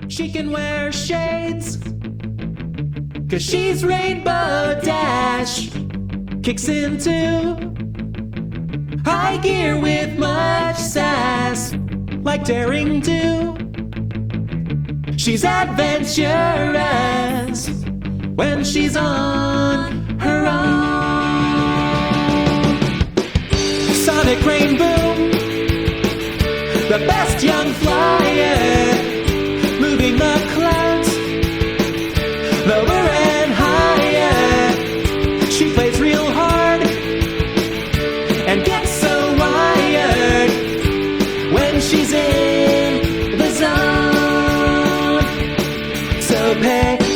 She can wear shades, 'cause she's Rainbow Dash. Kicks into high gear with much sass, like daring do. She's adventurous when she's on her own. Sonic Rainboom, the best young flyer, moving the clouds lower and higher. She plays real hard and gets so wired when she's in the zone. So pay